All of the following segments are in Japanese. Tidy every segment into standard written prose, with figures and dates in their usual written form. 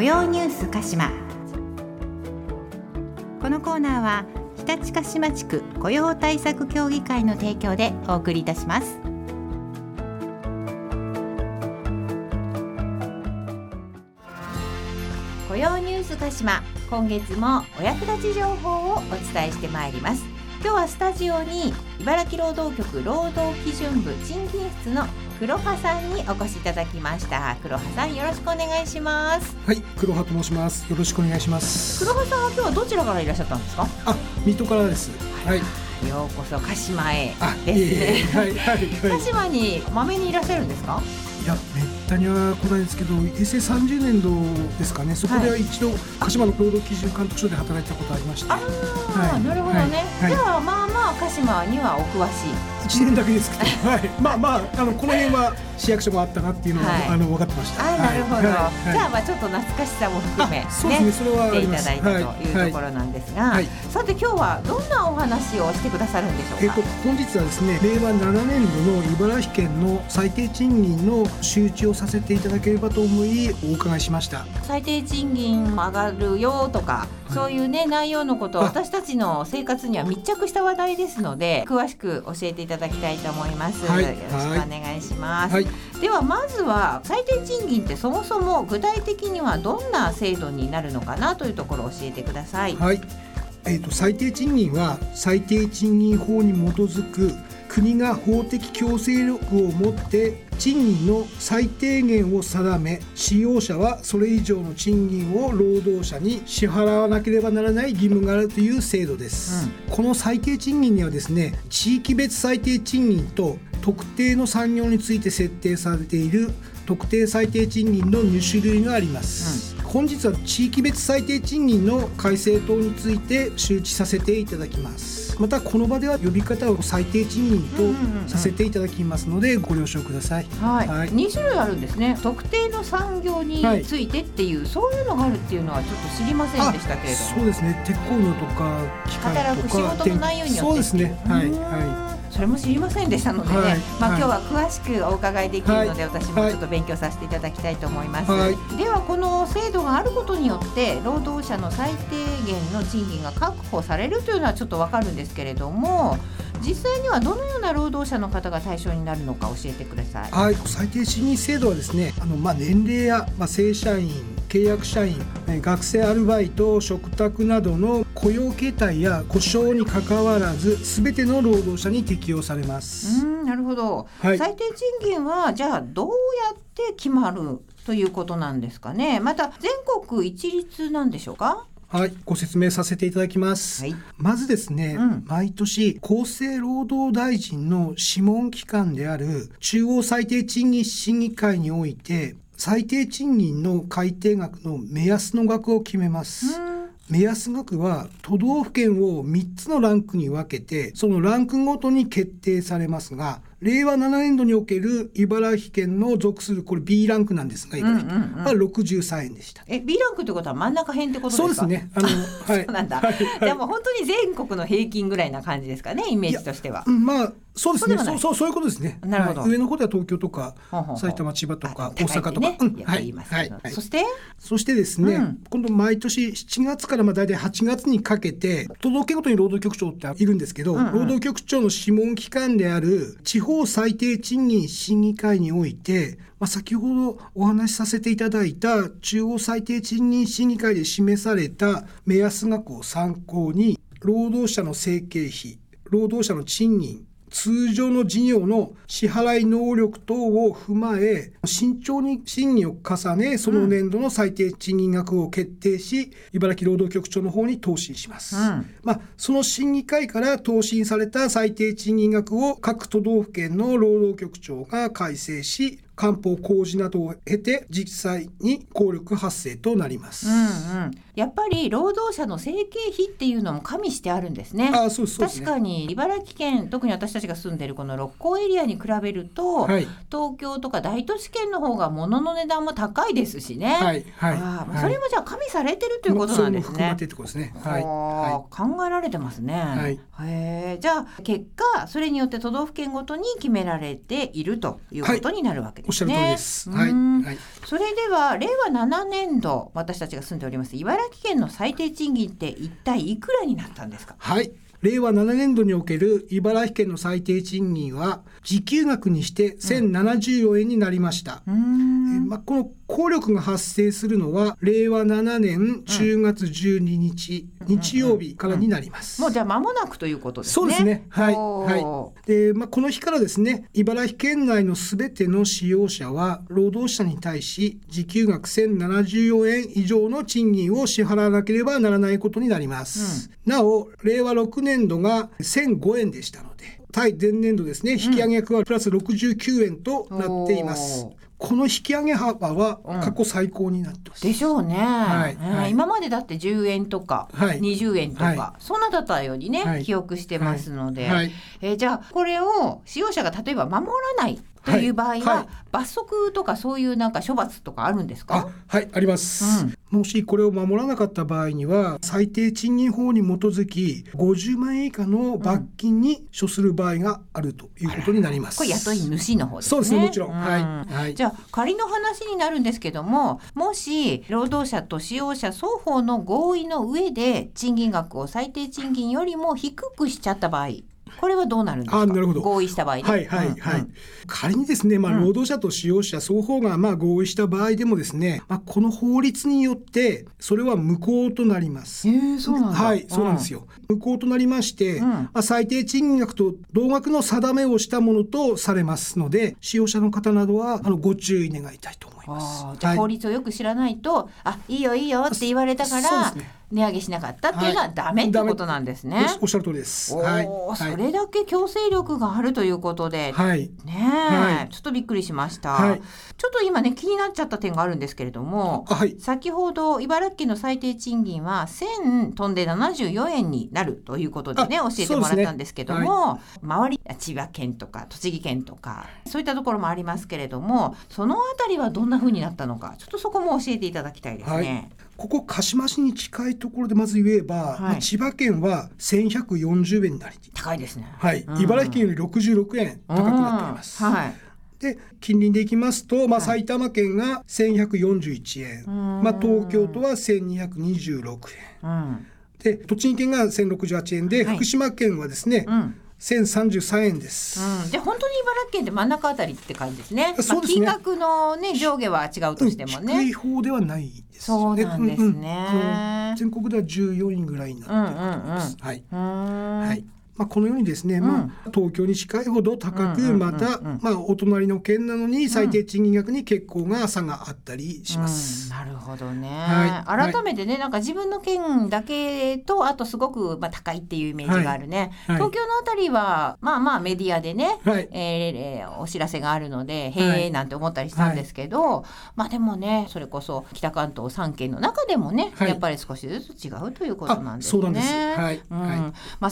雇用ニュース鹿島。このコーナーは日立鹿島地区雇用対策協議会の提供でお送りいたします。雇用ニュース鹿島、今月もお役立ち情報をお伝えしてまいります。今日はスタジオに茨城労働局労働基準部賃金室の黒羽さんにお越しいただきました。黒羽さん、よろしくお願いします。 はい、黒羽と申します。よろしくお願いします。 黒羽さんは今日はどちらからいらっしゃったんですか？ 水戸からです。はい、 ようこそ鹿島へですね。鹿島にまめにいらっしゃるんですか？ いや、めったには来ないんですけど、平成30年度ですかね、そこでは一度、鹿島の労働基準監督署で働いたことありまして。 なるほどね。じゃあまあまあ鹿島にはお詳しい。 1年だけですけど、まあこの辺は市役所もあったなっていうのは、分かってました。 なるほど。じゃあちょっと懐かしさも含めそうですね、それは来ていただいたというところなんですが、さて今日はどんなお話をしてくださるんでしょうか？ 本日はですね、令和7年度の茨城県の最低賃金の周知をさせていただければと思いお伺いしました。 最低賃金上がるよとか、そういうね内容のこと、私たちの生活には密着した話題ですので、詳しく教えていただきたいと思います。よろしくお願いします。ではまずは最低賃金ってそもそも具体的にはどんな制度になるのかなというところを教えてください。 最低賃金は最低賃金法に基づく国が法的強制力を持って賃金の最低限を定め、使用者はそれ以上の賃金を労働者に支払わなければならない義務があるという制度です。この最低賃金にはですね、地域別最低賃金と特定の産業について設定されている特定最低賃金の2種類があります。本日は地域別最低賃金の改正等について周知させていただきます。またこの場では呼び方を最低賃金とさせていただきますのでご了承ください。 2種類あるんですね。特定の産業についてっていう、そういうのがあるっていうのはちょっと知りませんでしたけれども。 そうですね、鉄鋼業とか機械とか働く仕事の内容によってそうですね。 それも知りませんでしたのでね、今日は詳しくお伺いできるので、私もちょっと勉強させていただきたいと思います。ではこの制度があることによって労働者の最低限の賃金が確保されるというのはちょっとわかるんですけれども、実際にはどのような労働者の方が対象になるのか教えてください。 最低賃金制度はですね、年齢や、正社員、契約社員、学生アルバイト、嘱託などの雇用形態や故障にかかわらず全ての労働者に適用されます。 なるほど。最低賃金はじゃあどうやって決まるということなんですかね。また全国一律なんでしょうか？ ご説明させていただきます。まずですね、毎年厚生労働大臣の諮問機関である中央最低賃金審議会において最低賃金の改定額の目安の額を決めます。目安額は都道府県を3つのランクに分けて、そのランクごとに決定されますが、令和7年度における茨城県の属するこれ B ランクなんですが、茨城県は63円でした。 B ランクということは真ん中辺ってことですか？ そうですね。 そうなんだ。でも本当に全国の平均ぐらいな感じですかね、イメージとしては。 そうですね。そういうことですね。 なるほど。 上の方では東京とか埼玉、千葉とか大阪とか。そしてですね、今度毎年7月からだいたい8月にかけて都道府県ごとに労働局長っているんですけど、労働局長の諮問機関である地方最低賃金審議会において、先ほどお話しさせていただいた中央最低賃金審議会で示された目安額を参考に、労働者の生計費、労働者の賃金、通常の事業の支払い能力等を踏まえ、慎重に審議を重ね、その年度の最低賃金額を決定し、茨城労働局長の方に答申します。その審議会から答申された最低賃金額を各都道府県の労働局長が改正し、官報公示などを経て実際に効力発生となります。 やっぱり労働者の生計費っていうのも加味してあるんですね。 そうですね。 確かに茨城県、特に私たちが住んでいるこの六甲エリアに比べると、東京とか大都市圏の方が物の値段も高いですしね。それもじゃあ加味されてるということなんですね。 それも含まれてるということですね。 考えられてますね。じゃあ結果それによって都道府県ごとに決められているということになるわけけですね。 おっしゃる通りです。はい。 それでは令和7年度私たちが住んでおります茨城県の最低賃金って一体いくらになったんですか？ はい。令和7年度における茨城県の最低賃金は時給額にして1074円になりました。この効力が発生するのは令和7年10月12日、日曜日からになります。 もうじゃあ間もなくということですね。 そうですね。はい。で、この日からですね、茨城県内のすべての使用者は労働者に対し時給額1074円以上の賃金を支払わなければならないことになります。なお、令和6年度が1005円でしたので、対前年度ですね、引き上げ額はプラス69円となっています。この引き上げ幅は過去最高になってます。 でしょうね。今までだって10円とか20円とか、そんなだったようにね、記憶してますので、じゃあこれを使用者が例えば守らないという場合は、罰則とかそういうなんか処罰とかあるんですか？ はい、あります。もしこれを守らなかった場合には最低賃金法に基づき50万円以下の罰金に処する場合があるということになります。 これ雇い主の方ですね。 そうですね、もちろん。 じゃあ仮の話になるんですけども、もし労働者と使用者双方の合意の上で賃金額を最低賃金よりも低くしちゃった場合、これはどうなるんですか？ なるほど。 合意した場合ね。 仮にですね、労働者と使用者双方が合意した場合でもですね、この法律によってそれは無効となります。 そうなんだ。 そうなんですよ。無効となりまして、最低賃金額と同額の定めをしたものとされますので、使用者の方などはご注意願いたいと思います。 じゃあ法律をよく知らないと、いいよいいよって言われたから値上げしなかったっていうのはダメってことなんですね。 おっしゃる通りです。 それだけ強制力があるということで、ちょっとびっくりしました。ちょっと今ね気になっちゃった点があるんですけれども、先ほど茨城県の最低賃金は1000飛んで74円になるということでね教えてもらったんですけども、周り千葉県とか栃木県とかそういったところもありますけれども、そのあたりはどんな風になったのか、ちょっとそこも教えていただきたいですね。 ここ鹿島市に近いところでまず言えば、千葉県は1140円になり高いですね。 茨城県より66円高くなっております。で近隣でいきますと、埼玉県が1141円、東京都は1226円、で栃木県が1068円で、福島県はですね、1033円です。 じゃあ本当に茨城県って真ん中あたりって感じですね。金額のね上下は違うとしてもね、 低い方ではないです。 そうなんですね。 全国では14位ぐらいになっていると思います。このようにですね、東京に近いほど高く、また、お隣の県なのに最低賃金額に結構な差があったりします。 なるほどね。改めてね、なんか自分の県だけとあとすごく高いっていうイメージがあるね。東京のあたりはメディアでね、お知らせがあるのでへえなんて思ったりしたんですけど、でもねそれこそ北関東3県の中でもね、やっぱり少しずつ違うということなんですね。 そうなんです。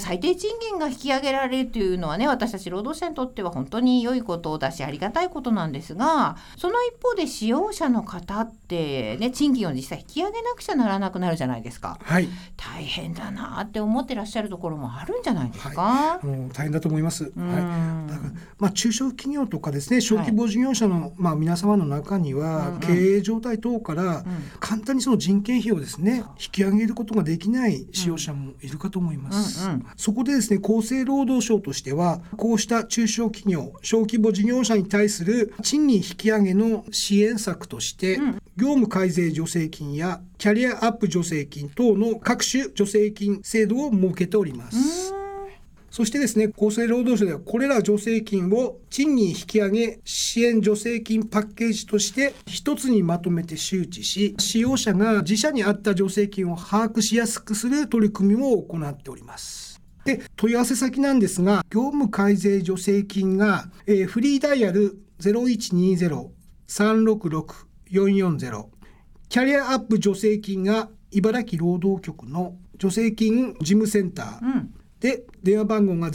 最低賃金が引き上げられるというのはね、私たち労働者にとっては本当に良いことだしありがたいことなんですが、その一方で使用者の方ってね、賃金を実際引き上げなくちゃならなくなるじゃないですか。大変だなって思ってらっしゃるところもあるんじゃないですか。 大変だと思います。だから中小企業とかですね、小規模事業者の、皆様の中には、経営状態等から簡単にその人件費をですね引き上げることができない使用者もいるかと思います。そこでですね、厚生労働省としてはこうした中小企業小規模事業者に対する賃金引き上げの支援策として、業務改善助成金やキャリアアップ助成金等の各種助成金制度を設けております。そしてですね、厚生労働省ではこれら助成金を賃金引き上げ支援助成金パッケージとして一つにまとめて周知し、使用者が自社に合った助成金を把握しやすくする取り組みも行っております。で、問い合わせ先なんですが、業務改善助成金が、フリーダイヤル 0120-366-440、キャリアアップ助成金が茨城労働局の助成金事務センター、で電話番号が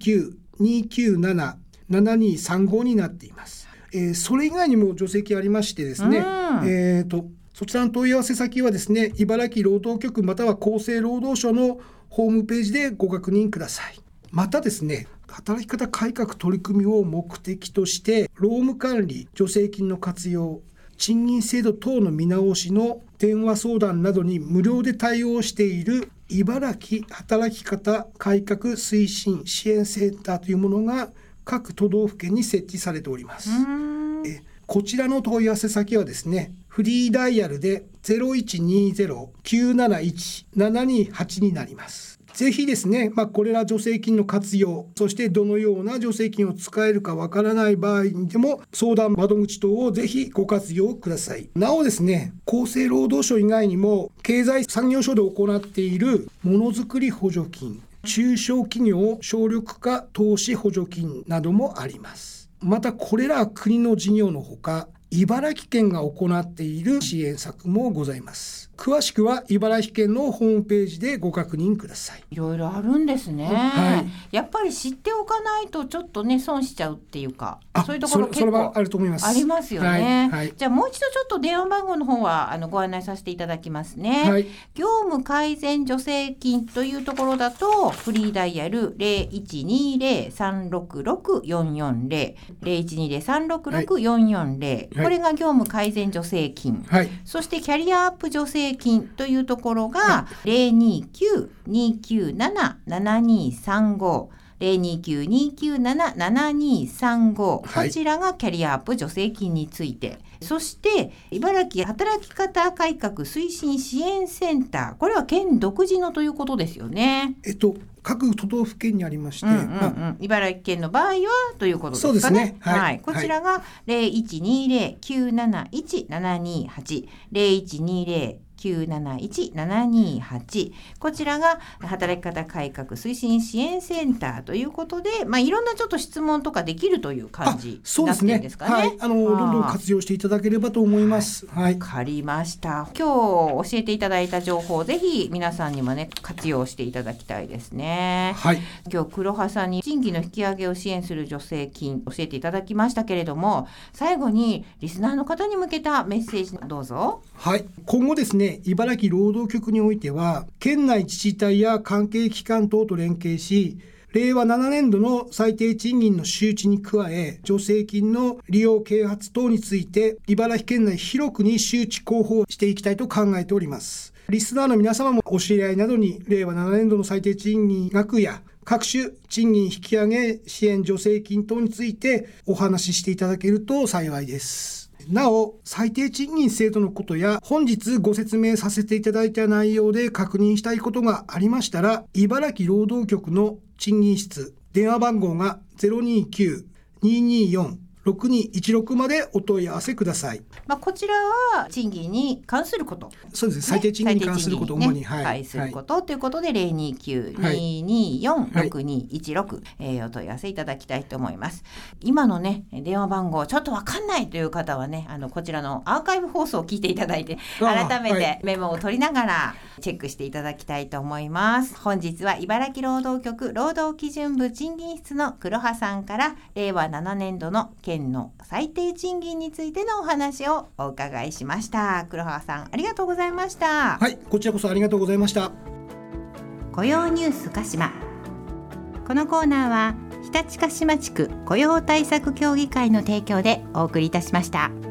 029-297-7235 になっています。それ以外にも助成金ありましてですね、そちらの問い合わせ先はですね、茨城労働局または厚生労働省のホームページでご確認ください。またですね、 働き方改革取り組みを目的として労務管理、助成金の活用、賃金制度等の見直しの電話相談などに無料で対応している茨城働き方改革推進支援センターというものが各都道府県に設置されております。こちらの問い合わせ先はですね、フリーダイヤルで 0120-971-728 になります。ぜひですね、これら助成金の活用、そしてどのような助成金を使えるかわからない場合にでも相談窓口等をぜひご活用ください。なおですね、厚生労働省以外にも経済産業省で行っているものづくり補助金、中小企業省力化投資補助金などもあります。またこれら国の事業のほか、茨城県が行っている支援策もございます。詳しくは茨城県のホームページでご確認ください。 いろいろあるんですね、はい、やっぱり知っておかないとちょっとね損しちゃうっていうか、そういうところ結構あると思います。 ありますよね、 はいはい、 じゃあもう一度ちょっと電話番号の方はご案内させていただきますね、はい、業務改善助成金というところだとフリーダイヤル 0120-366-440 0120-366-440、これが業務改善助成金、はい、そしてキャリアアップ助成金というところが 029-297-7235 029-297-7235、こちらがキャリアアップ助成金について、そして茨城働き方改革推進支援センター、これは県独自のということですよね。 各都道府県にありまして、 茨城県の場合はということですかね。 そうですね、 はい、こちらが 0120-971-728 0120-971-728、こちらが働き方改革推進支援センターということで、いろんなちょっと質問とかできるという感じになってるんですかね。 はい、どんどん活用していただければと思います。 わかりました。今日教えていただいた情報、ぜひ皆さんにもね活用していただきたいですね。はい、今日黒羽さんに賃金の引き上げを支援する助成金教えていただきましたけれども、最後にリスナーの方に向けたメッセージどうぞ。 はい、今後ですね、茨城労働局においては県内自治体や関係機関等と連携し、令和7年度の最低賃金の周知に加え、助成金の利用啓発等について茨城県内広くに周知広報していきたいと考えております。リスナーの皆様もお知り合いなどに令和7年度の最低賃金額や各種賃金引き上げ支援助成金等についてお話ししていただけると幸いです。なお、最低賃金制度のことや本日ご説明させていただいた内容で確認したいことがありましたら、茨城労働局の賃金室、電話番号が 029-224-6216 までお問い合わせください。 こちらは賃金に関すること、 そうですね、最低賃金に関することを主に、 関することということで 029-224-6216、お問い合わせいただきたいと思います。今のね電話番号ちょっと分かんないという方はね、こちらのアーカイブ放送を聞いていただいて、改めてメモを取りながらチェックしていただきたいと思います。本日は茨城労働局労働基準部賃金室の黒羽さんから令和7年度の県の最低賃金についてのお話をお伺いしました。黒羽さん、ありがとうございました。 はい、こちらこそありがとうございました。 雇用ニュース鹿島。このコーナーは日立鹿島地区雇用対策協議会の提供でお送りいたしました。